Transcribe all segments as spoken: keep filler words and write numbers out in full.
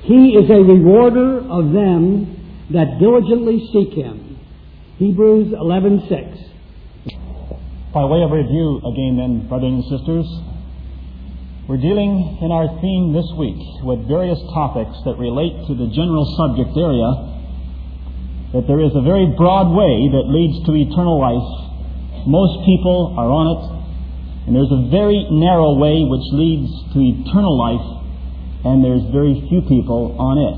He is a rewarder of them that diligently seek Him. Hebrews eleven six. By way of review again then, brothers and sisters, we're dealing in our theme this week with various topics that relate to the general subject area, that there is a very broad way that leads to eternal life. Most people are on it, and there's a very narrow way which leads to eternal life, and there's very few people on it.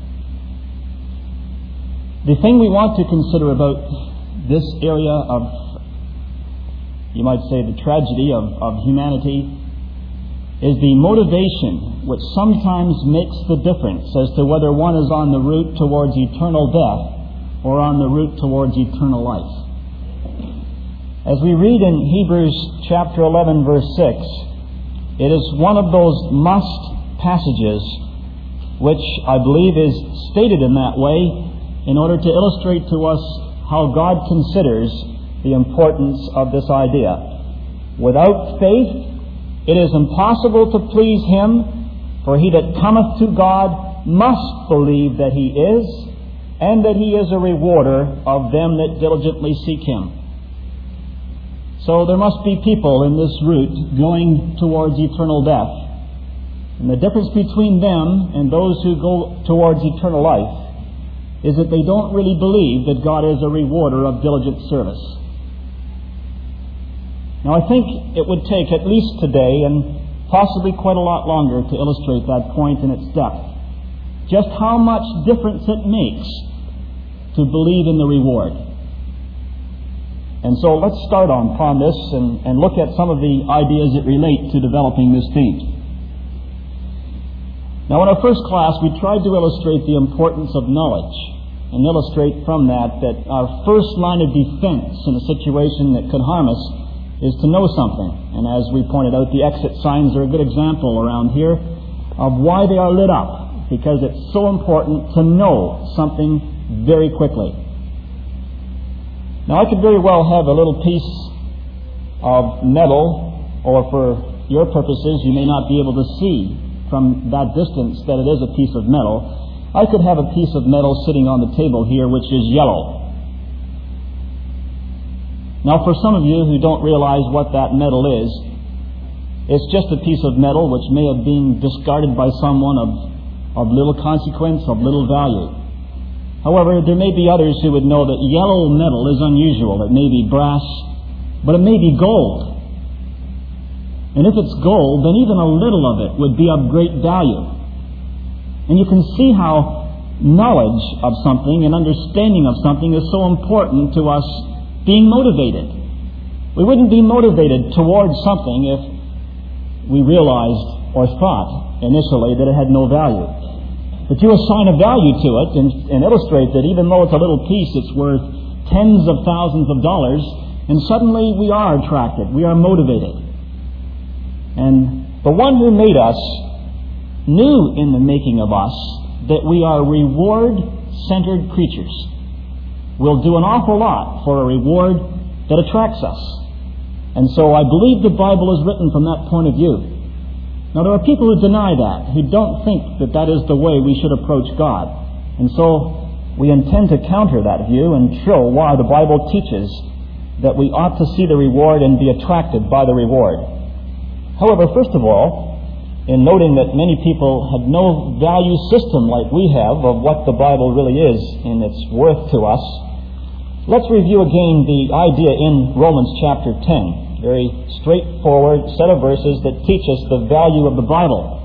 The thing we want to consider about this area of, you might say, the tragedy of, of humanity, is the motivation which sometimes makes the difference as to whether one is on the route towards eternal death or on the route towards eternal life. As we read in Hebrews chapter eleven verse six, it is one of those must passages which I believe is stated in that way in order to illustrate to us how God considers the importance of this idea. Without faith, it is impossible to please Him, for he that cometh to God must believe that He is, and that He is a rewarder of them that diligently seek Him. So there must be people in this route going towards eternal death. And the difference between them and those who go towards eternal life is that they don't really believe that God is a rewarder of diligent service. Now, I think it would take at least today, and possibly quite a lot longer, to illustrate that point in its depth. Just how much difference it makes to believe in the reward. And so let's start on upon this and, and look at some of the ideas that relate to developing this theme. Now, in our first class, we tried to illustrate the importance of knowledge, and illustrate from that that our first line of defense in a situation that could harm us is to know something. And as we pointed out, the exit signs are a good example around here of why they are lit up, because it's so important to know something very quickly. Now, I could very well have a little piece of metal, or for your purposes, you may not be able to see from that distance that it is a piece of metal. I could have a piece of metal sitting on the table here which is yellow. Now, for some of you who don't realize what that metal is, it's just a piece of metal which may have been discarded by someone of, of little consequence, of little value. However, there may be others who would know that yellow metal is unusual. It may be brass, but it may be gold. And if it's gold, then even a little of it would be of great value. And you can see how knowledge of something and understanding of something is so important to us being motivated. We wouldn't be motivated towards something if we realized or thought initially that it had no value. But you assign a value to it and, and illustrate that even though it's a little piece, it's worth tens of thousands of dollars, and suddenly we are attracted, we are motivated. And the one who made us knew in the making of us that we are reward-centered creatures. We'll do an awful lot for a reward that attracts us. And so I believe the Bible is written from that point of view. Now, there are people who deny that, who don't think that that is the way we should approach God. And so we intend to counter that view and show why the Bible teaches that we ought to see the reward and be attracted by the reward. However, first of all, in noting that many people have no value system like we have of what the Bible really is in its worth to us, let's review again the idea in Romans chapter ten. Very straightforward set of verses that teach us the value of the Bible.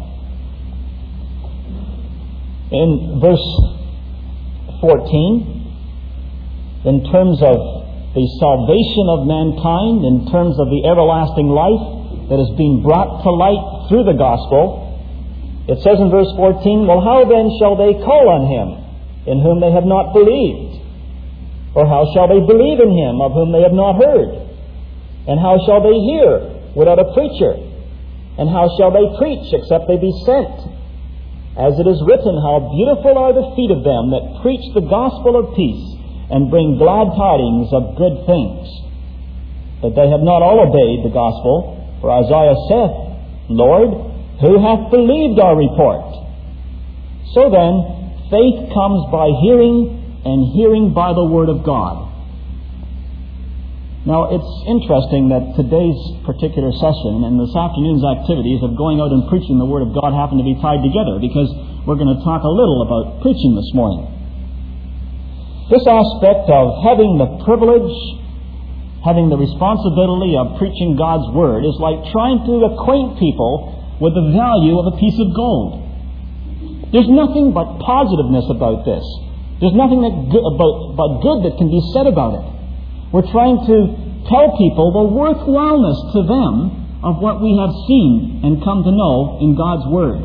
In verse fourteen, in terms of the salvation of mankind, in terms of the everlasting life that is being brought to light through the gospel, it says in verse fourteen, "Well, how then shall they call on Him in whom they have not believed? Or how shall they believe in Him of whom they have not heard? And how shall they hear without a preacher? And how shall they preach except they be sent? As it is written, how beautiful are the feet of them that preach the gospel of peace and bring glad tidings of good things. But they have not all obeyed the gospel. For Isaiah saith, Lord, who hath believed our report? So then, faith comes by hearing, and hearing by the Word of God. Now, it's interesting that today's particular session and this afternoon's activities of going out and preaching the Word of God happen to be tied together, because we're going to talk a little about preaching this morning. This aspect of having the privilege, having the responsibility of preaching God's Word is like trying to acquaint people with the value of a piece of gold. There's nothing but positiveness about this. There's nothing that good, about, about good that can be said about it. We're trying to tell people the worthwhileness to them of what we have seen and come to know in God's Word.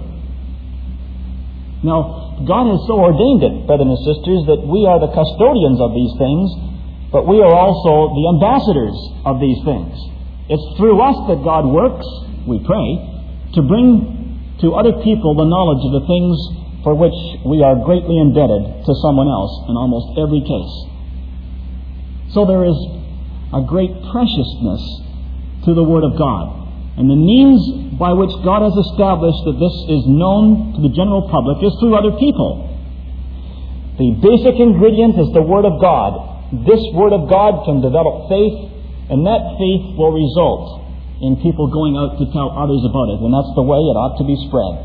Now, God has so ordained it, brothers and sisters, that we are the custodians of these things, but we are also the ambassadors of these things. It's through us that God works, we pray, to bring to other people the knowledge of the things for which we are greatly indebted to someone else in almost every case. So there is a great preciousness to the Word of God. And the means by which God has established that this is known to the general public is through other people. The basic ingredient is the Word of God. This Word of God can develop faith, and that faith will result in people going out to tell others about it. And that's the way it ought to be spread.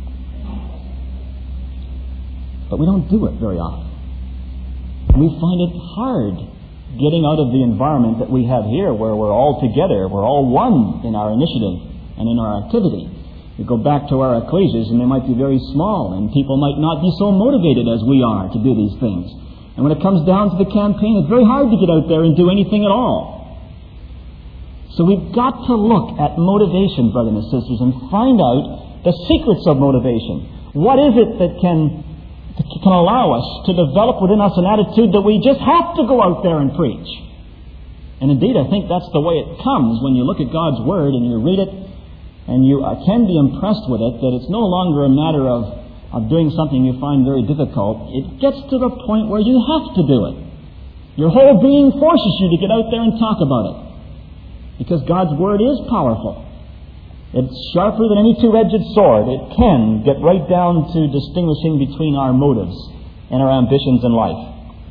But we don't do it very often. We find it hard getting out of the environment that we have here, where we're all together, we're all one in our initiative and in our activity. We go back to our ecclesias, and they might be very small, and people might not be so motivated as we are to do these things. And when it comes down to the campaign, it's very hard to get out there and do anything at all. So we've got to look at motivation, brothers and sisters, and find out the secrets of motivation. What is it that can can allow us to develop within us an attitude that we just have to go out there and preach? And indeed, I think that's the way it comes when you look at God's Word and you read it, and you uh, can be impressed with it, that it's no longer a matter of, of doing something you find very difficult. It gets to the point where you have to do it. Your whole being forces you to get out there and talk about it, because God's Word is powerful. It's sharper than any two-edged sword. It can get right down to distinguishing between our motives and our ambitions in life.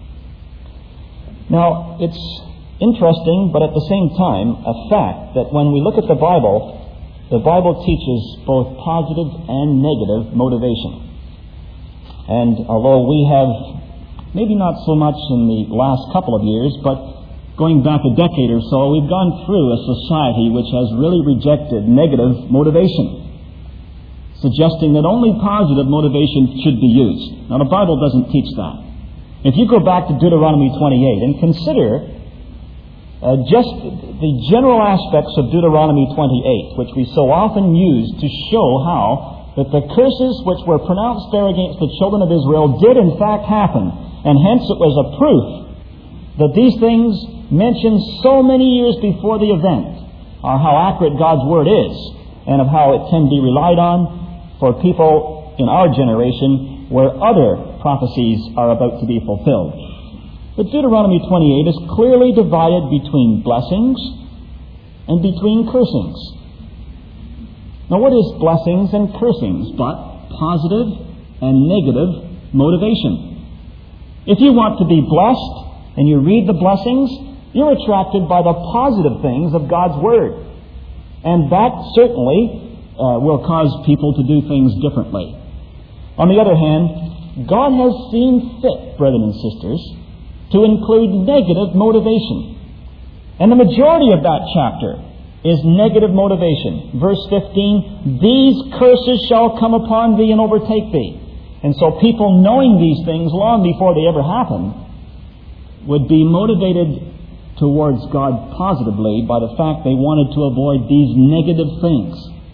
Now, it's interesting, but at the same time, a fact that when we look at the Bible, the Bible teaches both positive and negative motivation. And although we have, maybe not so much in the last couple of years, but going back a decade or so, we've gone through a society which has really rejected negative motivation, suggesting that only positive motivation should be used. Now, the Bible doesn't teach that. If you go back to Deuteronomy twenty-eight and consider uh, just the general aspects of Deuteronomy twenty-eight, which we so often use to show how that the curses which were pronounced there against the children of Israel did in fact happen, and hence it was a proof that these things mentioned so many years before the event are how accurate God's Word is, and of how it can be relied on for people in our generation where other prophecies are about to be fulfilled. But Deuteronomy twenty-eight is clearly divided between blessings and between cursings. Now, what is blessings and cursings but positive and negative motivation? If you want to be blessed and you read the blessings, you're attracted by the positive things of God's Word. And that certainly uh, will cause people to do things differently. On the other hand, God has seen fit, brethren and sisters, to include negative motivation. And the majority of that chapter is negative motivation. Verse fifteen, these curses shall come upon thee and overtake thee. And so people knowing these things long before they ever happen would be motivated towards God positively by the fact they wanted to avoid these negative things.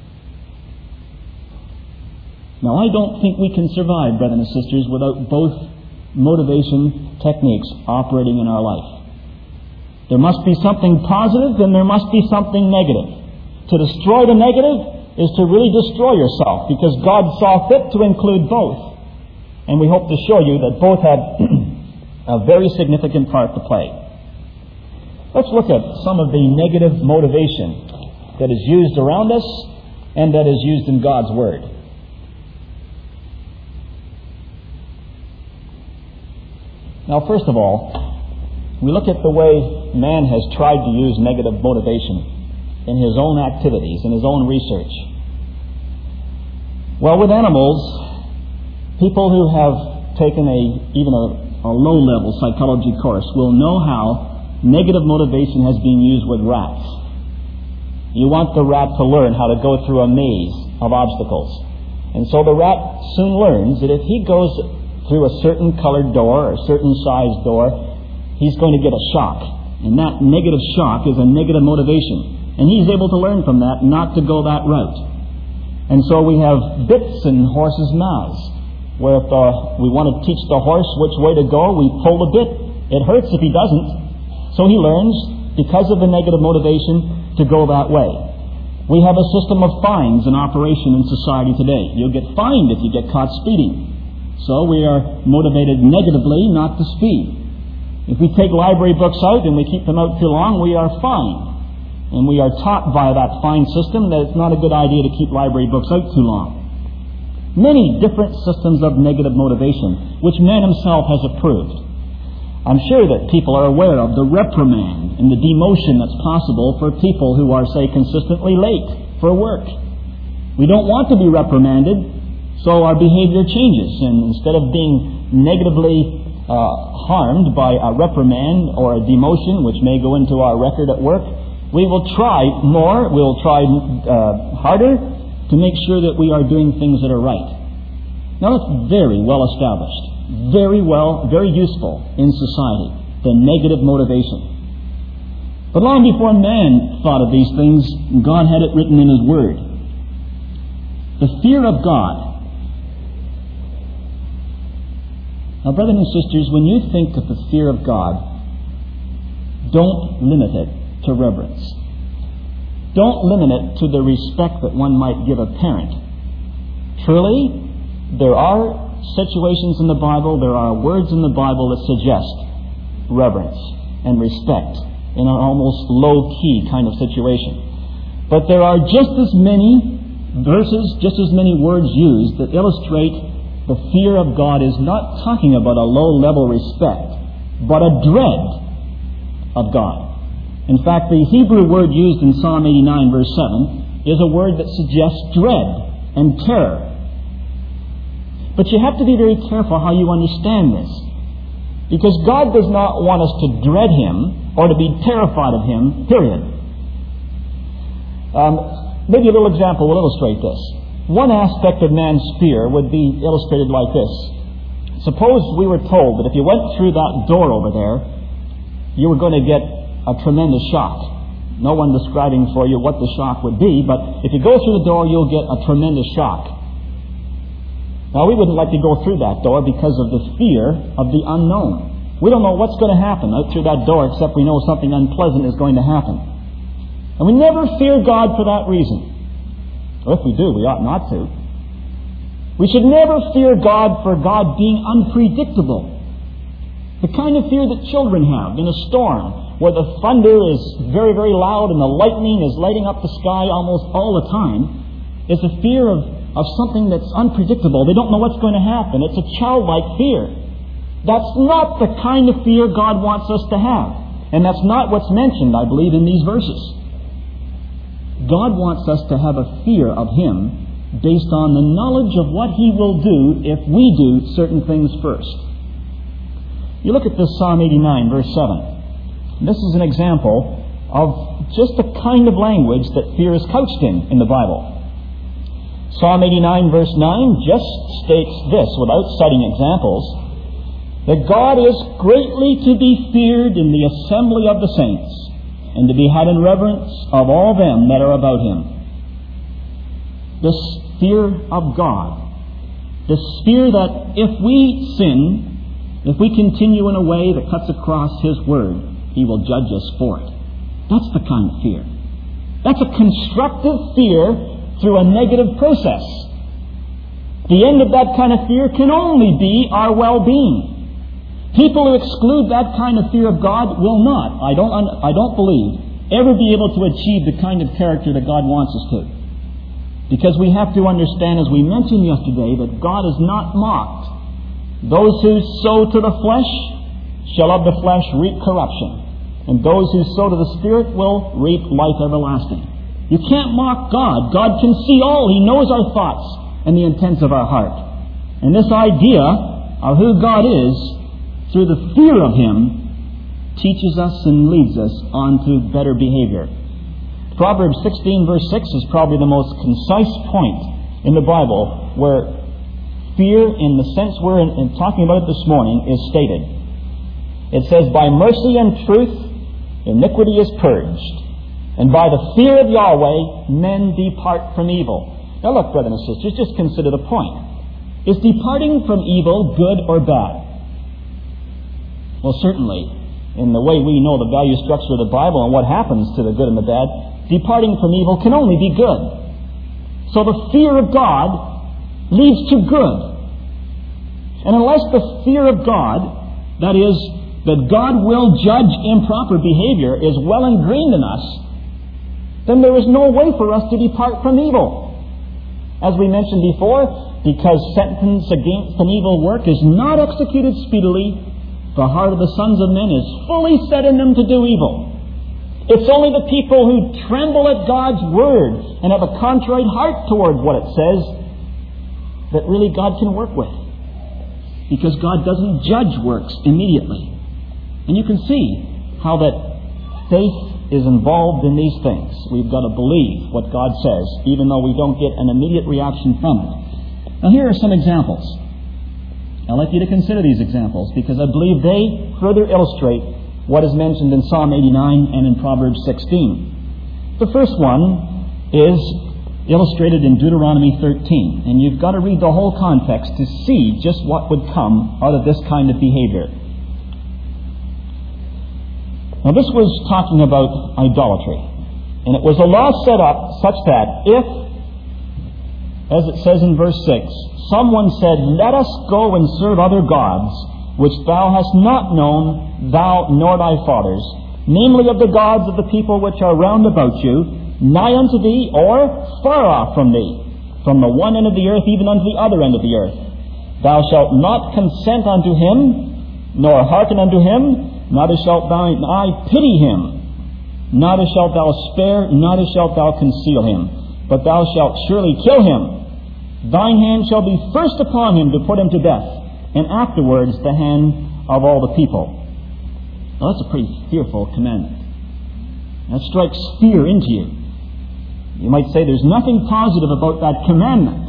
Now, I don't think we can survive, brothers and sisters, without both motivation techniques operating in our life. There must be something positive and there must be something negative. To destroy the negative is to really destroy yourself, because God saw fit to include both. And we hope to show you that both have a very significant part to play. Let's look at some of the negative motivation that is used around us and that is used in God's Word. Now, first of all, we look at the way man has tried to use negative motivation in his own activities, in his own research. Well, with animals, people who have taken a even a, a low-level psychology course will know how negative motivation has been used with rats. You want the rat to learn how to go through a maze of obstacles. And so the rat soon learns that if he goes through a certain colored door or a certain sized door, he's going to get a shock. And that negative shock is a negative motivation. And he's able to learn from that not to go that route. And so we have bits in horses' mouths, where if uh, we want to teach the horse which way to go, we pull the bit. It hurts if he doesn't. So he learns, because of the negative motivation, to go that way. We have a system of fines in operation in society today. You'll get fined if you get caught speeding. So we are motivated negatively not to speed. If we take library books out and we keep them out too long, we are fined. And we are taught by that fine system that it's not a good idea to keep library books out too long. Many different systems of negative motivation, which man himself has approved. I'm sure that people are aware of the reprimand and the demotion that's possible for people who are, say, consistently late for work. We don't want to be reprimanded, so our behavior changes. And instead of being negatively uh, harmed by a reprimand or a demotion, which may go into our record at work, we will try more, we will try uh, harder to make sure that we are doing things that are right. Now, that's very well established, very well, very useful in society, the negative motivation. But long before man thought of these things, God had it written in His Word. The fear of God. Now, brothers and sisters, when you think of the fear of God, don't limit it to reverence. Don't limit it to the respect that one might give a parent. Truly, there are situations in the Bible, there are words in the Bible that suggest reverence and respect in an almost low-key kind of situation. But there are just as many verses, just as many words used that illustrate the fear of God is not talking about a low-level respect, but a dread of God. In fact, the Hebrew word used in Psalm eighty-nine, verse seven, is a word that suggests dread and terror. But you have to be very careful how you understand this. Because God does not want us to dread Him or to be terrified of Him, period. Um, maybe a little example will illustrate this. One aspect of man's fear would be illustrated like this. Suppose we were told that if you went through that door over there, you were going to get a tremendous shock. No one describing for you what the shock would be, but if you go through the door, you'll get a tremendous shock. Now, we wouldn't like to go through that door because of the fear of the unknown. We don't know what's going to happen out through that door, except we know something unpleasant is going to happen. And we never fear God for that reason. Or if we do, we ought not to. We should never fear God for God being unpredictable. The kind of fear that children have in a storm, where the thunder is very, very loud and the lightning is lighting up the sky almost all the time, is a fear of, of something that's unpredictable. They don't know what's going to happen. It's a childlike fear. That's not the kind of fear God wants us to have. And that's not what's mentioned, I believe, in these verses. God wants us to have a fear of Him based on the knowledge of what He will do if we do certain things first. You look at this Psalm eighty-nine, verse seven. This is an example of just the kind of language that fear is couched in in the Bible. Psalm eighty-nine, verse nine, just states this, without citing examples, that God is greatly to be feared in the assembly of the saints, and to be had in reverence of all them that are about Him. This fear of God, this fear that if we sin, if we continue in a way that cuts across His Word, He will judge us for it. That's the kind of fear. That's a constructive fear through a negative process. The end of that kind of fear can only be our well-being. People who exclude that kind of fear of God will not, I don't, I don't believe, ever be able to achieve the kind of character that God wants us to. Because we have to understand, as we mentioned yesterday, that God is not mocked. Those who sow to the flesh shall of the flesh reap corruption, and those who sow to the Spirit will reap life everlasting. You can't mock God. God can see all. He knows our thoughts and the intents of our heart. And this idea of who God is, through the fear of Him, teaches us and leads us on to better behavior. Proverbs sixteen verse six is probably the most concise point in the Bible where fear, in the sense we're in, in talking about it this morning, is stated. It says, by mercy and truth iniquity is purged, and by the fear of Yahweh men depart from evil. Now look, brothers and sisters, just consider the point. Is departing from evil good or bad? Well, certainly, in the way we know the value structure of the Bible and what happens to the good and the bad, departing from evil can only be good. So the fear of God leads to good. And unless the fear of God, that is, that God will judge improper behavior, is well ingrained in us, then there is no way for us to depart from evil. As we mentioned before, because sentence against an evil work is not executed speedily, the heart of the sons of men is fully set in them to do evil. It's only the people who tremble at God's word and have a contrite heart toward what it says that really God can work with. Because God doesn't judge works immediately. And you can see how that faith is involved in these things. We've got to believe what God says, even though we don't get an immediate reaction from it. Now here are some examples. I'd like you to consider these examples because I believe they further illustrate what is mentioned in Psalm eighty-nine and in Proverbs sixteen. The first one is illustrated in Deuteronomy thirteen, and you've got to read the whole context to see just what would come out of this kind of behavior. Now this was talking about idolatry, and it was a law set up such that if, as it says in verse six, someone said, let us go and serve other gods, which thou hast not known, thou nor thy fathers, namely of the gods of the people which are round about you, nigh unto thee, or far off from thee, from the one end of the earth even unto the other end of the earth. Thou shalt not consent unto him, nor hearken unto him, neither shalt thine eye pity him, neither shalt thou spare, neither shalt thou conceal him, but thou shalt surely kill him. Thine hand shall be first upon him to put him to death, and afterwards the hand of all the people. Well, that's a pretty fearful commandment. That strikes fear into you. You might say there's nothing positive about that commandment.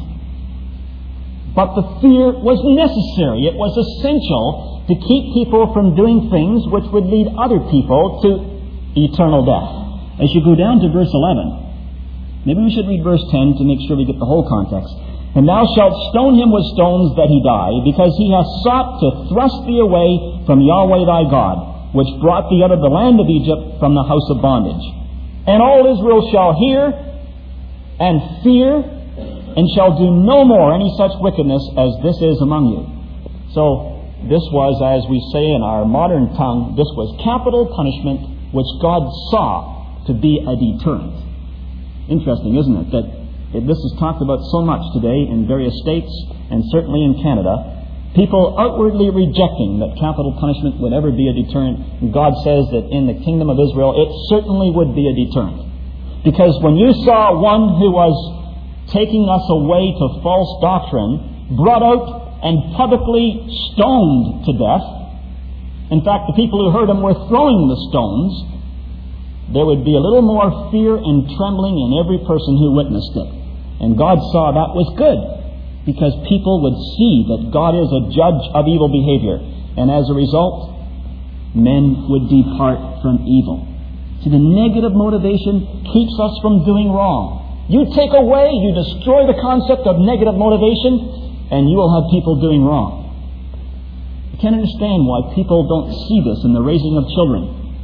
But the fear was necessary. It was essential to keep people from doing things which would lead other people to eternal death. As you go down to verse eleven, maybe we should read verse ten to make sure we get the whole context. And thou shalt stone him with stones that he die, because he hath sought to thrust thee away from Yahweh thy God, which brought thee out of the land of Egypt from the house of bondage. And all Israel shall hear and fear, and shall do no more any such wickedness as this is among you. So this was, as we say in our modern tongue, this was capital punishment which God saw to be a deterrent. Interesting, isn't it, that this is talked about so much today in various states and certainly in Canada. People outwardly rejecting that capital punishment would ever be a deterrent. And God says that in the kingdom of Israel it certainly would be a deterrent. Because when you saw one who was taking us away to false doctrine brought out and publicly stoned to death, in fact the people who heard him were throwing the stones, there would be a little more fear and trembling in every person who witnessed it. And God saw that was good, because people would see that God is a judge of evil behavior. And as a result, men would depart from evil. See, the negative motivation keeps us from doing wrong. You take away, you destroy the concept of negative motivation, and you will have people doing wrong. I can't understand why people don't see this in the raising of children.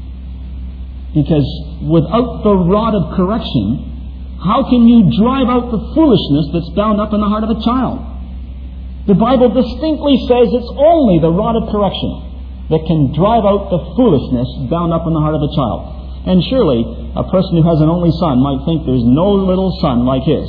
Because without the rod of correction, how can you drive out the foolishness that's bound up in the heart of a child? The Bible distinctly says it's only the rod of correction that can drive out the foolishness bound up in the heart of a child. And surely a person who has an only son might think there's no little son like his.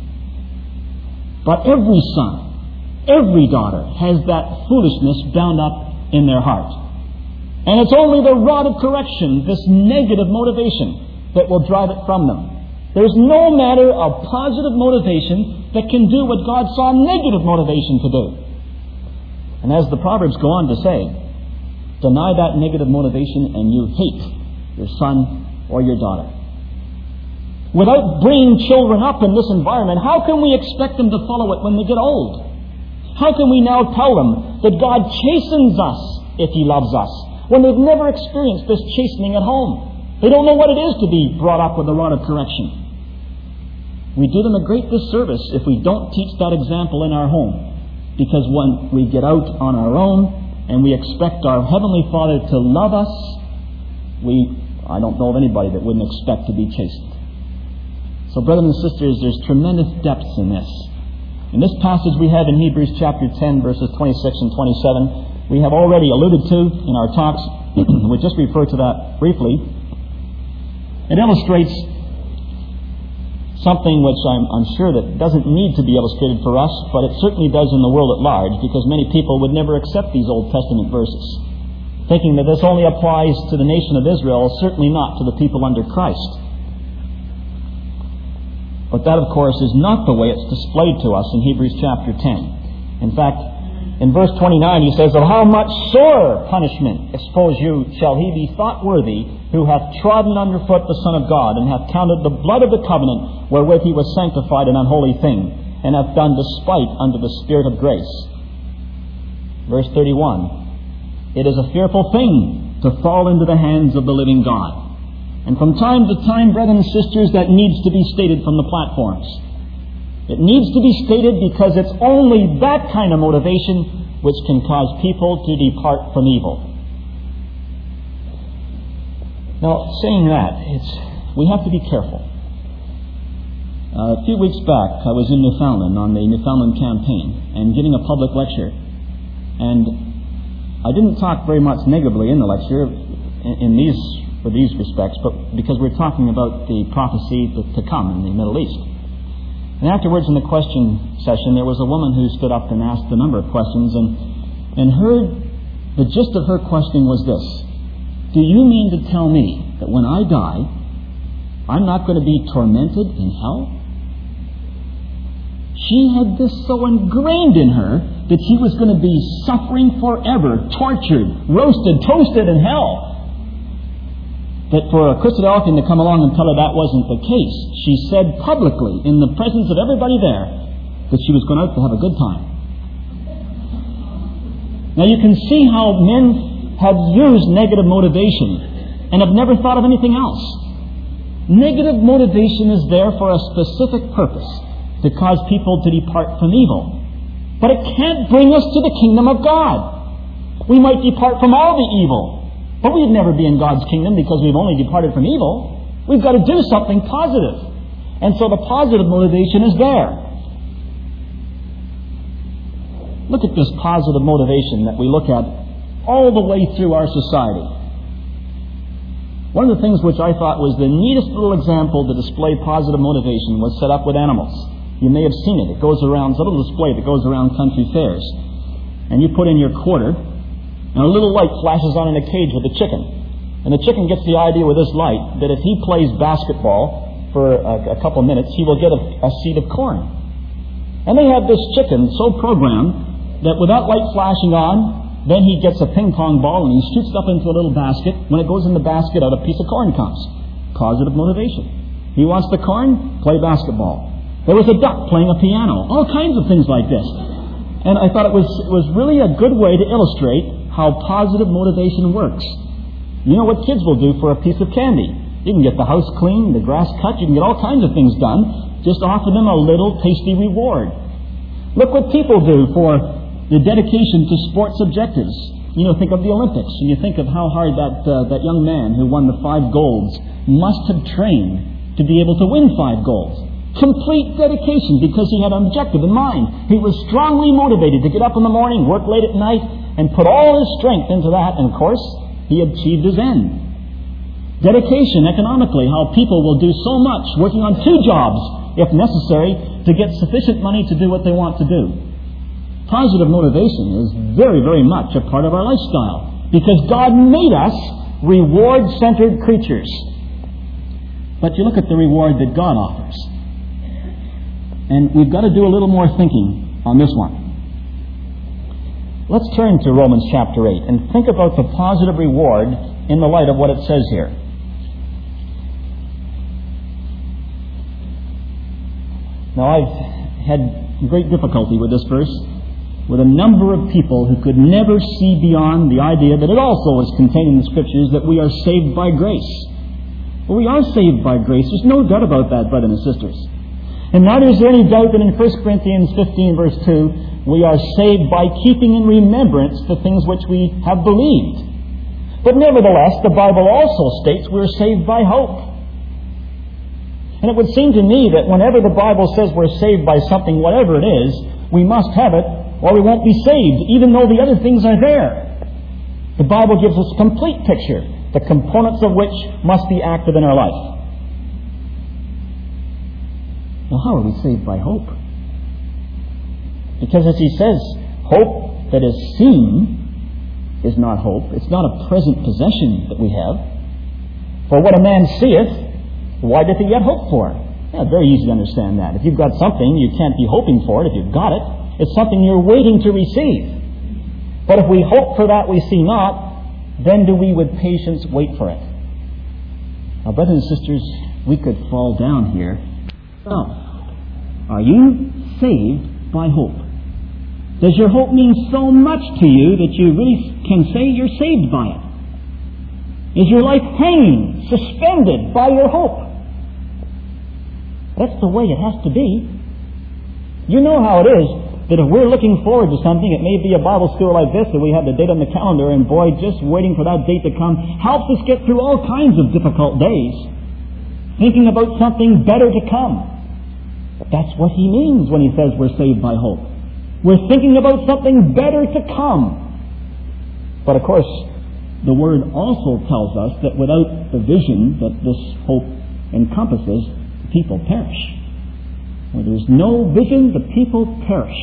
But every son, every daughter has that foolishness bound up in their heart. And it's only the rod of correction, this negative motivation, that will drive it from them. There's no matter of positive motivation that can do what God saw negative motivation to do. And as the Proverbs go on to say, deny that negative motivation and you hate your son or your daughter. Without bringing children up in this environment, how can we expect them to follow it when they get old? How can we now tell them that God chastens us if He loves us, when they've never experienced this chastening at home? They don't know what it is to be brought up with a rod of correction. We do them a great disservice if we don't teach that example in our home. Because when we get out on our own and we expect our Heavenly Father to love us, we, I don't know of anybody that wouldn't expect to be chastened. So brothers and sisters, there's tremendous depths in this. In this passage we have in Hebrews chapter ten, verses twenty-six and twenty-seven, we have already alluded to in our talks. We'll just refer to that briefly. It illustrates something which I'm, I'm sure that doesn't need to be illustrated for us, but it certainly does in the world at large, because many people would never accept these Old Testament verses, thinking that this only applies to the nation of Israel, certainly not to the people under Christ. But that, of course, is not the way it's displayed to us in Hebrews chapter ten. In fact, in verse twenty-nine he says, "Of how much sore punishment, suppose you, shall he be thought worthy, who hath trodden under foot the Son of God, and hath counted the blood of the covenant wherewith he was sanctified an unholy thing, and hath done despite unto the Spirit of grace." Verse thirty-one, "It is a fearful thing to fall into the hands of the living God." And from time to time, brethren and sisters, that needs to be stated from the platforms. It needs to be stated because it's only that kind of motivation which can cause people to depart from evil. Now, saying that, it's, we have to be careful. Uh, a few weeks back, I was in Newfoundland on the Newfoundland campaign and giving a public lecture. And I didn't talk very much negatively in the lecture in, in these for these respects, but because we're talking about the prophecy to, to come in the Middle East. And afterwards, in the question session, there was a woman who stood up and asked a number of questions, and and her the gist of her questioning was this: do you mean to tell me that when I die, I'm not going to be tormented in hell? She had this so ingrained in her that she was going to be suffering forever, tortured, roasted, toasted in hell. That for a Christadelphian to come along and tell her that wasn't the case, she said publicly, in the presence of everybody there, that she was going out to have a good time. Now you can see how men have used negative motivation and have never thought of anything else. Negative motivation is there for a specific purpose, to cause people to depart from evil. But it can't bring us to the kingdom of God. We might depart from all the evil, but we'd never be in God's kingdom because we've only departed from evil. We've got to do something positive. And so the positive motivation is there. Look at this positive motivation that we look at all the way through our society. One of the things which I thought was the neatest little example to display positive motivation was set up with animals. You may have seen it. It goes around, it's a little display that goes around country fairs. And you put in your quarter, and a little light flashes on in a cage with a chicken. And the chicken gets the idea with this light that if he plays basketball for a, a couple of minutes, he will get a, a seed of corn. And they have this chicken so programmed that with that light flashing on, then he gets a ping pong ball and he shoots it up into a little basket. When it goes in the basket, out a piece of corn comes. Positive motivation. He wants the corn, play basketball. There was a duck playing a piano. All kinds of things like this. And I thought it was it was really a good way to illustrate how positive motivation works. You know what kids will do for a piece of candy. You can get the house clean, the grass cut, you can get all kinds of things done. Just offer them a little tasty reward. Look what people do for the dedication to sports objectives. You know, think of the Olympics, and you think of how hard that uh, that young man who won the five golds must have trained to be able to win five golds. Complete dedication, because he had an objective in mind. He was strongly motivated to get up in the morning, work late at night, and put all his strength into that, and of course, he achieved his end. Dedication economically, how people will do so much, working on two jobs, if necessary, to get sufficient money to do what they want to do. Positive motivation is very, very much a part of our lifestyle. Because God made us reward-centered creatures. But you look at the reward that God offers. And we've got to do a little more thinking on this one. Let's turn to Romans chapter eight and think about the positive reward in the light of what it says here. Now, I've had great difficulty with this verse, with a number of people who could never see beyond the idea that it also is contained in the Scriptures that we are saved by grace. Well, we are saved by grace. There's no doubt about that, brothers and sisters. And neither is there any doubt that in First Corinthians fifteen, verse two, we are saved by keeping in remembrance the things which we have believed. But nevertheless, the Bible also states we're saved by hope. And it would seem to me that whenever the Bible says we're saved by something, whatever it is, we must have it or we won't be saved, even though the other things are there. The Bible gives us a complete picture, the components of which must be active in our life. Well, how are we saved by hope? Because as he says, hope that is seen is not hope. It's not a present possession that we have. For what a man seeth, why doth he yet hope for? Yeah, very easy to understand that. If you've got something, you can't be hoping for it. If you've got it, it's something you're waiting to receive. But if we hope for that we see not, then do we with patience wait for it. Now, brothers and sisters, we could fall down here. So, are you saved by hope? Does your hope mean so much to you that you really can say you're saved by it? Is your life hanging, suspended by your hope? That's the way it has to be. You know how it is that if we're looking forward to something, it may be a Bible school like this, that we have the date on the calendar, and boy, just waiting for that date to come helps us get through all kinds of difficult days, thinking about something better to come. But that's what he means when he says we're saved by hope. We're thinking about something better to come. But of course, the Word also tells us that without the vision that this hope encompasses, people perish. Where there's no vision, the people perish.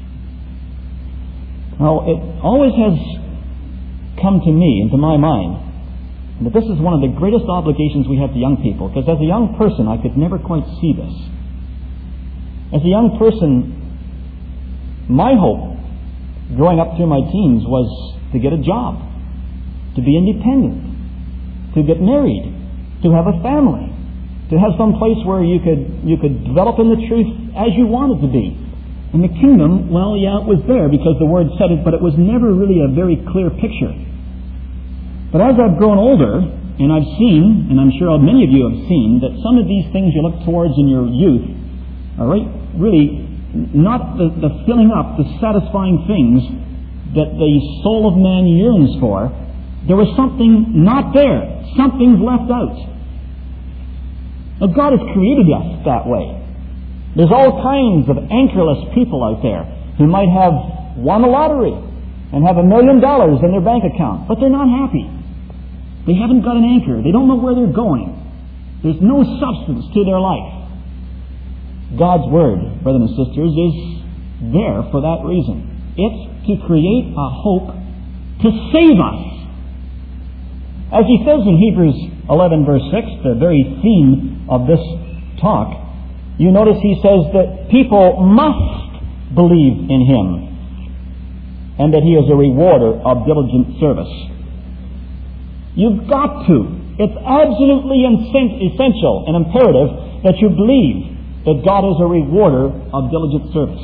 Now, it always has come to me, into my mind, that this is one of the greatest obligations we have to young people, because as a young person, I could never quite see this. As a young person, my hope, growing up through my teens, was to get a job, to be independent, to get married, to have a family, to have some place where you could you could develop in the truth as you wanted to be. And the kingdom, well, yeah, it was there because the Word said it, but it was never really a very clear picture. But as I've grown older, and I've seen, and I'm sure many of you have seen, that some of these things you look towards in your youth are right, really not the, the filling up, the satisfying things that the soul of man yearns for. There was something not there. Something's left out. Now, God has created us that way. There's all kinds of anchorless people out there who might have won a lottery and have a million dollars in their bank account, but they're not happy. They haven't got an anchor. They don't know where they're going. There's no substance to their life. God's Word, brothers and sisters, is there for that reason. It's to create a hope to save us. As he says in Hebrews eleven, verse six, the very theme of this talk, you notice he says that people must believe in Him and that He is a rewarder of diligent service. You've got to. It's absolutely essential and imperative that you believe that God is a rewarder of diligent service.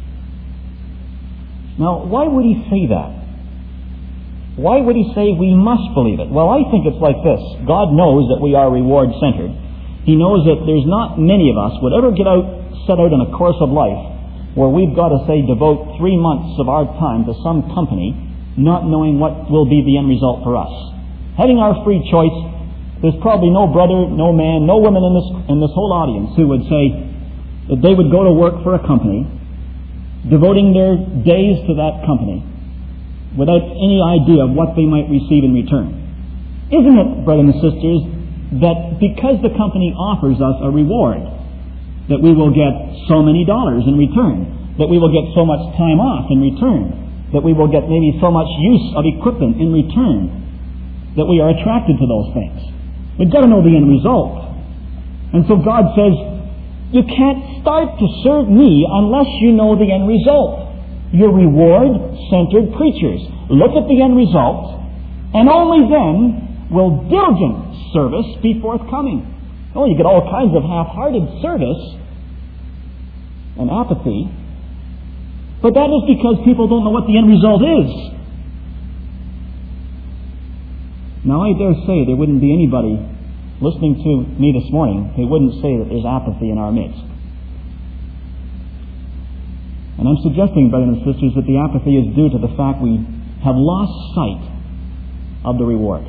Now, why would He say that? Why would He say we must believe it? Well, I think it's like this. God knows that we are reward-centered. He knows that there's not many of us would ever get out, set out on a course of life where we've got to, say, devote three months of our time to some company, not knowing what will be the end result for us. Having our free choice, there's probably no brother, no man, no woman in this in this whole audience who would say that they would go to work for a company, devoting their days to that company, without any idea of what they might receive in return. Isn't it, brothers and sisters, that because the company offers us a reward, that we will get so many dollars in return, that we will get so much time off in return, that we will get maybe so much use of equipment in return that we are attracted to those things. We've got to know the end result. And so God says, you can't start to serve me unless you know the end result. You're reward-centered creatures. Look at the end result, and only then will diligent service be forthcoming. Oh, you get all kinds of half-hearted service and apathy, but that is because people don't know what the end result is. Now, I dare say there wouldn't be anybody listening to me this morning who wouldn't say that there's apathy in our midst. And I'm suggesting, brothers and sisters, that the apathy is due to the fact we have lost sight of the reward.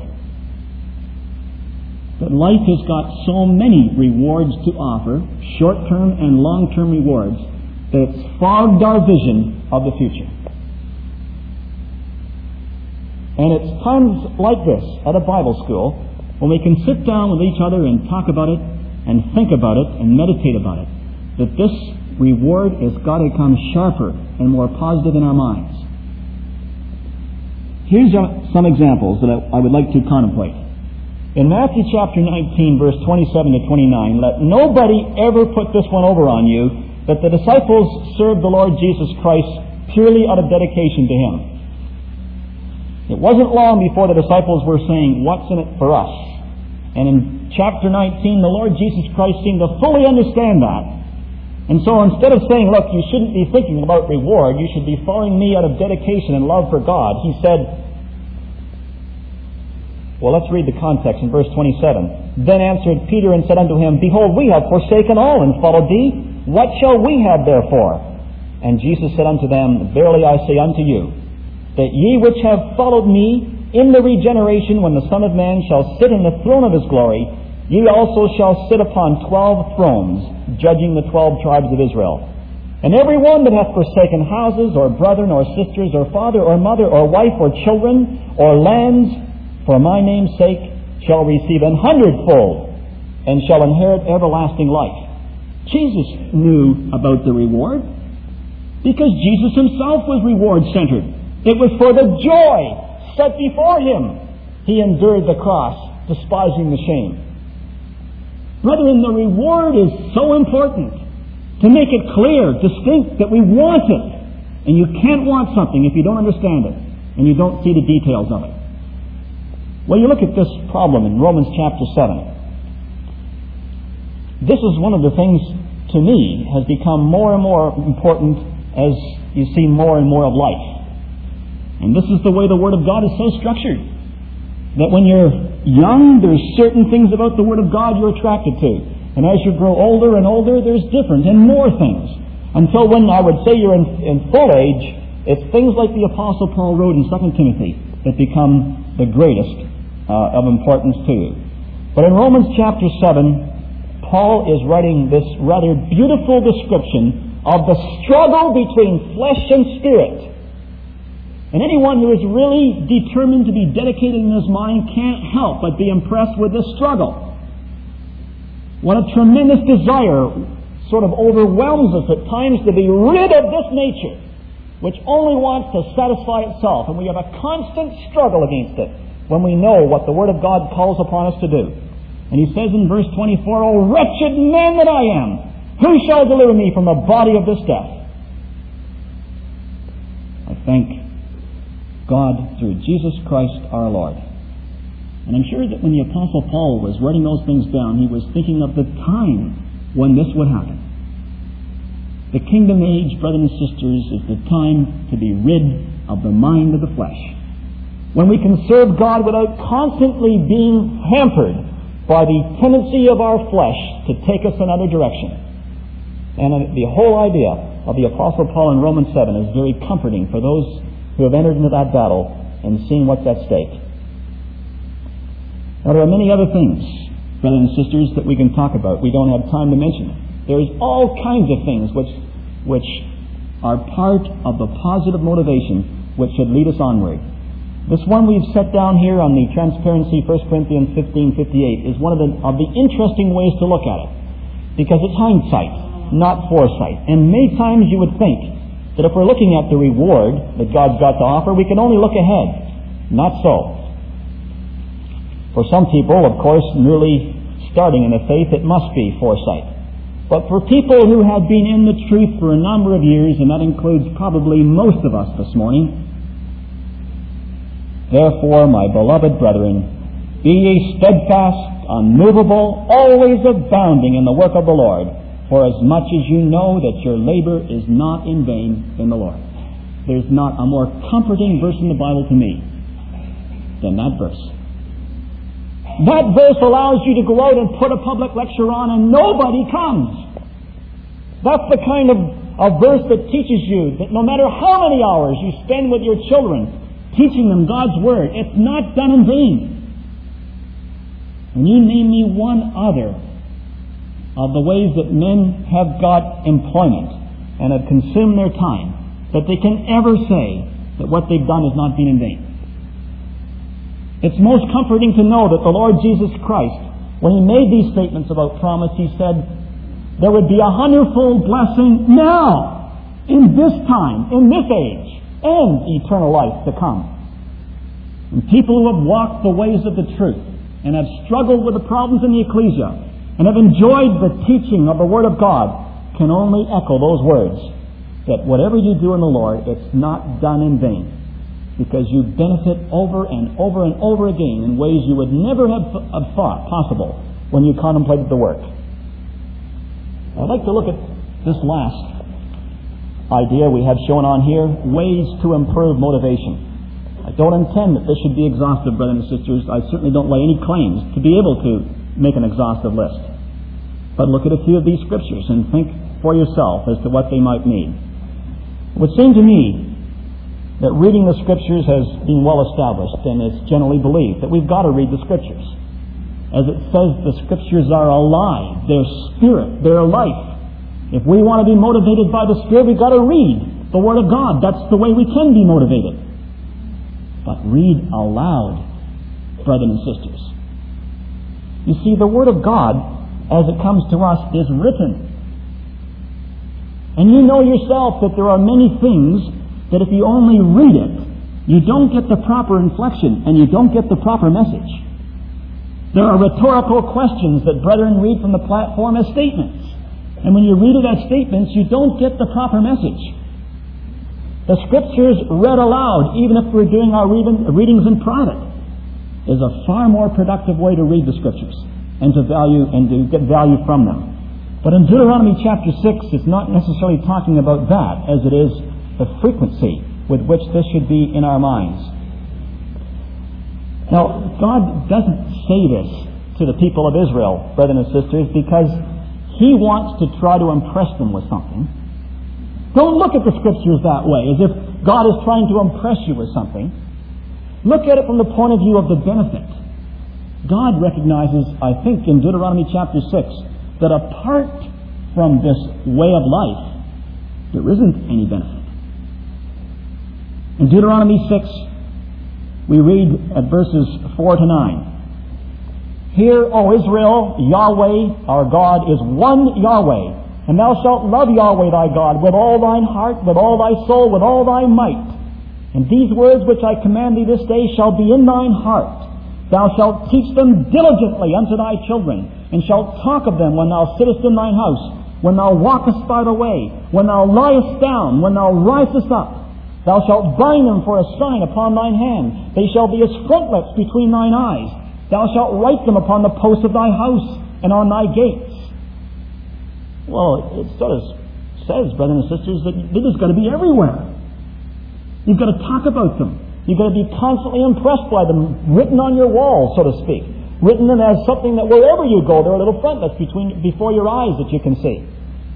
That life has got so many rewards to offer, short-term and long-term rewards, that it's fogged our vision of the future. And it's times like this at a Bible school when we can sit down with each other and talk about it and think about it and meditate about it, that this reward has got to come sharper and more positive in our minds. Here's some examples that I would like to contemplate. In Matthew chapter nineteen, verse twenty-seven to twenty-nine, let nobody ever put this one over on you, that the disciples served the Lord Jesus Christ purely out of dedication to Him. It wasn't long before the disciples were saying, what's in it for us? And in chapter nineteen, the Lord Jesus Christ seemed to fully understand that. And so instead of saying, look, you shouldn't be thinking about reward, you should be following me out of dedication and love for God, He said, well, let's read the context in verse twenty-seven. Then answered Peter and said unto him, behold, we have forsaken all and followed thee. What shall we have therefore? And Jesus said unto them, verily I say unto you, that ye which have followed me in the regeneration, when the Son of Man shall sit in the throne of His glory, ye also shall sit upon twelve thrones, judging the twelve tribes of Israel. And every one that hath forsaken houses, or brethren, or sisters, or father, or mother, or wife, or children, or lands, for my name's sake, shall receive an hundredfold, and shall inherit everlasting life. Jesus knew about the reward, because Jesus Himself was reward-centered. It was for the joy set before Him. He endured the cross, despising the shame. Brethren, the reward is so important to make it clear, distinct, that we want it. And you can't want something if you don't understand it and you don't see the details of it. Well, you look at this problem in Romans chapter seven. This is one of the things, to me, has become more and more important as you see more and more of life. And this is the way the Word of God is so structured, that when you're young, there's certain things about the Word of God you're attracted to. And as you grow older and older, there's different and more things. Until when I would say you're in, in full age, it's things like the Apostle Paul wrote in Second Timothy that become the greatest uh, of importance to you. But in Romans chapter seven, Paul is writing this rather beautiful description of the struggle between flesh and spirit. And anyone who is really determined to be dedicated in his mind can't help but be impressed with this struggle. What a tremendous desire sort of overwhelms us at times to be rid of this nature, which only wants to satisfy itself. And we have a constant struggle against it when we know what the Word of God calls upon us to do. And he says in verse twenty-four, O wretched man that I am, who shall deliver me from the body of this death? I thank God through Jesus Christ our Lord. And I'm sure that when the Apostle Paul was writing those things down, he was thinking of the time when this would happen. The kingdom age, brothers and sisters, is the time to be rid of the mind of the flesh. When we can serve God without constantly being hampered by the tendency of our flesh to take us another direction. And the whole idea of the Apostle Paul in Romans seven is very comforting for those who have entered into that battle and seen what's at stake. Now, there are many other things, brothers and sisters, that we can talk about. We don't have time to mention it. There's all kinds of things which, which are part of the positive motivation which should lead us onward. This one we've set down here on the transparency, First Corinthians fifteen fifty-eight, is one of the, of the interesting ways to look at it. Because it's hindsight, not foresight. And many times you would think that if we're looking at the reward that God's got to offer, we can only look ahead. Not so. For some people, of course, newly starting in the faith, it must be foresight. But for people who have been in the truth for a number of years, and that includes probably most of us this morning, therefore, my beloved brethren, be ye steadfast, unmovable, always abounding in the work of the Lord, for as much as you know that your labor is not in vain in the Lord. There's not a more comforting verse in the Bible to me than that verse. That verse allows you to go out and put a public lecture on and nobody comes. That's the kind of a verse that teaches you that no matter how many hours you spend with your children teaching them God's Word, it's not done in vain. And you name me one other of the ways that men have got employment and have consumed their time, that they can ever say that what they've done has not been in vain. It's most comforting to know that the Lord Jesus Christ, when He made these statements about promise, He said, there would be a hundredfold blessing now, in this time, in this age, and eternal life to come. And people who have walked the ways of the truth and have struggled with the problems in the ecclesia and have enjoyed the teaching of the Word of God can only echo those words, that whatever you do in the Lord, it's not done in vain, because you benefit over and over and over again in ways you would never have, have thought possible when you contemplated the work. I'd like to look at this last idea we have shown on here, ways to improve motivation. I don't intend that this should be exhaustive, brothers and sisters. I certainly don't lay any claims to be able to make an exhaustive list. But look at a few of these scriptures and think for yourself as to what they might mean. It would seem to me that reading the scriptures has been well established, and it's generally believed that we've got to read the scriptures. As it says, the scriptures are alive, they're spirit, they're life. If we want to be motivated by the Spirit, we've got to read the Word of God. That's the way we can be motivated. But read aloud, brothers and sisters. You see, the Word of God, as it comes to us, is written. And you know yourself that there are many things that if you only read it, you don't get the proper inflection and you don't get the proper message. There are rhetorical questions that brethren read from the platform as statements. And when you read it as statements, you don't get the proper message. The Scriptures read aloud, even if we're doing our readings in private, is a far more productive way to read the Scriptures and to value and to get value from them. But in Deuteronomy chapter six, it's not necessarily talking about that as it is the frequency with which this should be in our minds. Now, God doesn't say this to the people of Israel, brothers and sisters, because He wants to try to impress them with something. Don't look at the Scriptures that way, as if God is trying to impress you with something. Look at it from the point of view of the benefit. God recognizes, I think, in Deuteronomy chapter six, that apart from this way of life, there isn't any benefit. In Deuteronomy six, we read at verses four to nine. Hear, O Israel, Yahweh, our God, is one Yahweh, and thou shalt love Yahweh thy God with all thine heart, with all thy soul, with all thy might. And these words which I command thee this day shall be in thine heart. Thou shalt teach them diligently unto thy children, and shalt talk of them when thou sittest in thine house, when thou walkest by the way, when thou liest down, when thou risest up. Thou shalt bind them for a sign upon thine hand. They shall be as frontlets between thine eyes. Thou shalt write them upon the posts of thy house and on thy gates. Well, it sort of says, brothers and sisters, that this has got to be everywhere. You've got to talk about them. You've got to be constantly impressed by them, written on your wall, so to speak. Written them as something that wherever you go, there are little frontlets between, before your eyes that you can see.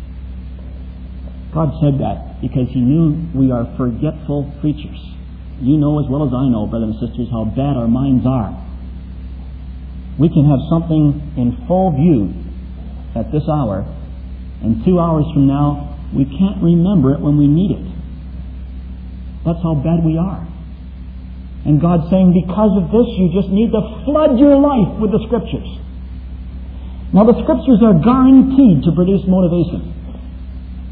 God said that because He knew we are forgetful creatures. You know as well as I know, brothers and sisters, how bad our minds are. We can have something in full view at this hour, and two hours from now, we can't remember it when we need it. That's how bad we are. And God's saying, because of this, you just need to flood your life with the Scriptures. Now, the Scriptures are guaranteed to produce motivation.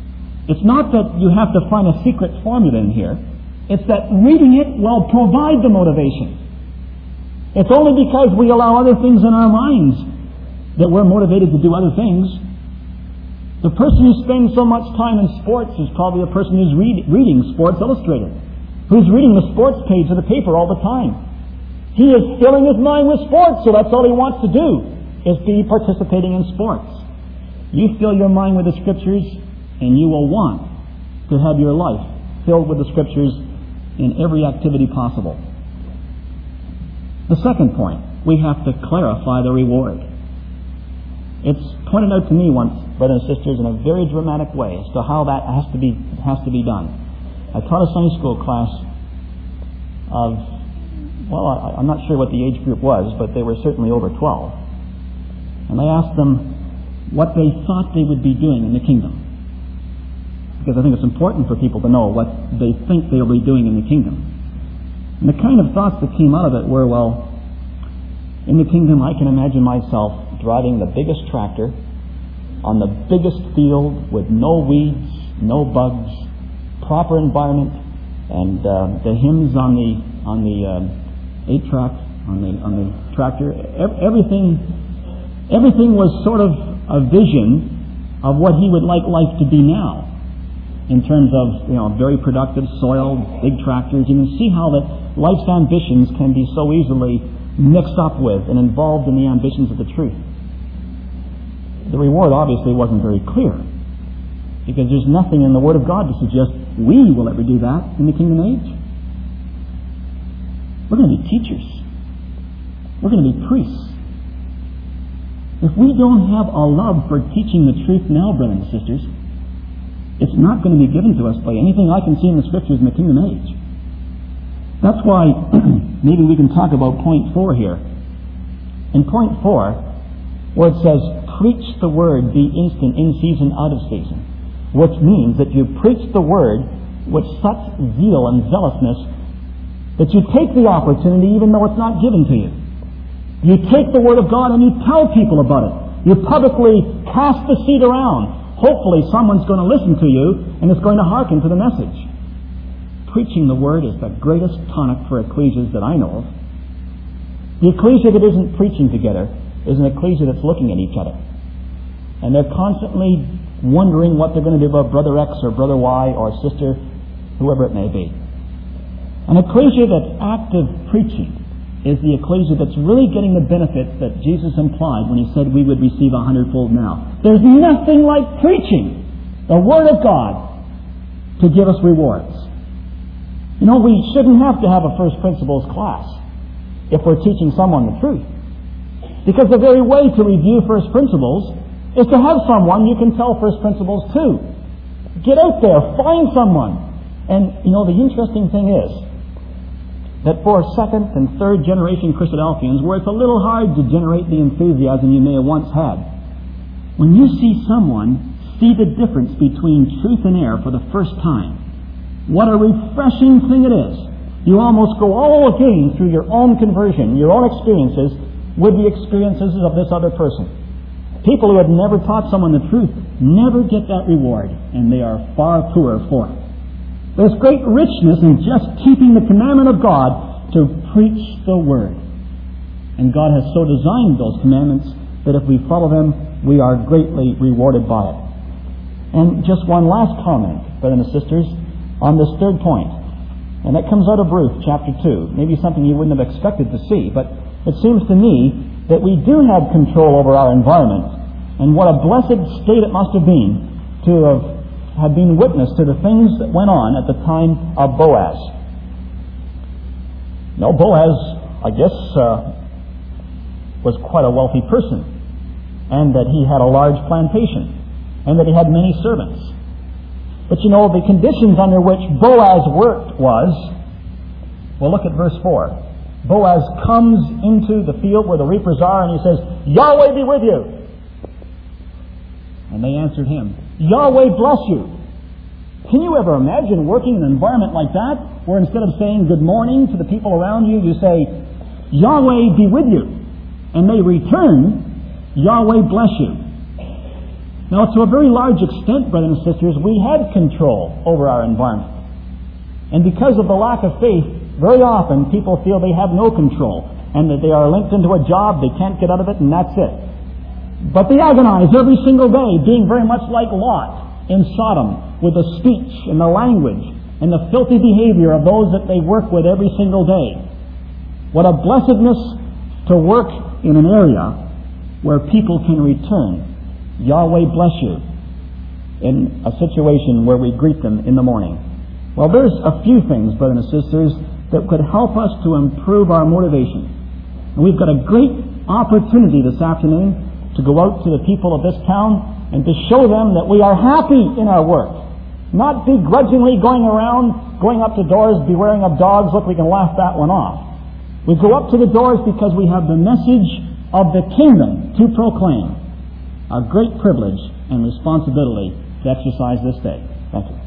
It's not that you have to find a secret formula in here. It's that reading it will provide the motivation. It's only because we allow other things in our minds that we're motivated to do other things. The person who spends so much time in sports is probably a person who's read, reading Sports Illustrated, who's reading the sports page of the paper all the time. He is filling his mind with sports, so that's all he wants to do, is be participating in sports. You fill your mind with the Scriptures, and you will want to have your life filled with the Scriptures in every activity possible. The second point, we have to clarify the reward. It's pointed out to me once, brothers and sisters, in a very dramatic way as to how that has to be has to be done. I taught a Sunday school class of, well, I, I'm not sure what the age group was, but they were certainly over twelve. And I asked them what they thought they would be doing in the kingdom. Because I think it's important for people to know what they think they'll be doing in the kingdom. And the kind of thoughts that came out of it were, well, in the kingdom I can imagine myself driving the biggest tractor on the biggest field with no weeds, no bugs, proper environment, and uh, the hymns on the on the uh, eight track on the on the tractor. E- everything everything was sort of a vision of what he would like life to be now, in terms of, you know, very productive soil, big tractors. You can see how that life's ambitions can be so easily mixed up with and involved in the ambitions of the truth. The reward obviously wasn't very clear, because there's nothing in the Word of God to suggest we will ever do that in the kingdom age. We're going to be teachers. We're going to be priests. If we don't have a love for teaching the truth now, brothers and sisters, it's not going to be given to us by anything I can see in the Scriptures in the kingdom age. That's why maybe we can talk about point four here. In point four, where it says, preach the word, be instant, in season, out of season, which means that you preach the word with such zeal and zealousness that you take the opportunity even though it's not given to you. You take the word of God and you tell people about it. You publicly cast the seed around. Hopefully someone's going to listen to you and is going to hearken to the message. Preaching the word is the greatest tonic for ecclesias that I know of. The ecclesia that isn't preaching together is an ecclesia that's looking at each other. And they're constantly wondering what they're going to do about Brother X or Brother Y or Sister, whoever it may be. An ecclesia that's active preaching is the ecclesia that's really getting the benefits that Jesus implied when he said we would receive a hundredfold now. There's nothing like preaching the Word of God to give us rewards. You know, we shouldn't have to have a first principles class if we're teaching someone the truth. Because the very way to review first principles is to have someone you can tell first principles to. Get out there, find someone. And, you know, the interesting thing is that for second and third generation Christadelphians, where it's a little hard to generate the enthusiasm you may have once had, when you see someone see the difference between truth and error for the first time, what a refreshing thing it is. You almost go all again through your own conversion, your own experiences, with the experiences of this other person. People who have never taught someone the truth never get that reward, and they are far poorer for it. There's great richness in just keeping the commandment of God to preach the Word. And God has so designed those commandments that if we follow them, we are greatly rewarded by it. And just one last comment, brothers and sisters, on this third point. And that comes out of Ruth chapter two. Maybe something you wouldn't have expected to see, but it seems to me that we do have control over our environment. And what a blessed state it must have been to have had been witness to the things that went on at the time of Boaz. Now, Boaz, I guess, uh, was quite a wealthy person, and that he had a large plantation, and that he had many servants. But you know, the conditions under which Boaz worked was, well, look at verse four. Boaz comes into the field where the reapers are, and he says, Yahweh be with you. And they answered him, Yahweh bless you. Can you ever imagine working in an environment like that, where instead of saying good morning to the people around you, you say, Yahweh be with you. And they return, Yahweh bless you. Now, to a very large extent, brothers and sisters, we had control over our environment. And because of the lack of faith, very often people feel they have no control and that they are linked into a job, they can't get out of it, and that's it. But they agonize every single day, being very much like Lot in Sodom, with the speech and the language and the filthy behavior of those that they work with every single day. What a blessedness to work in an area where people can return, Yahweh bless you, in a situation where we greet them in the morning. Well, there's a few things, brothers and sisters, that could help us to improve our motivation. And we've got a great opportunity this afternoon to go out to the people of this town and to show them that we are happy in our work. Not begrudgingly going around, going up to doors, bewailing of dogs, look, we can laugh that one off. We go up to the doors because we have the message of the kingdom to proclaim. A great privilege and responsibility to exercise this day. Thank you.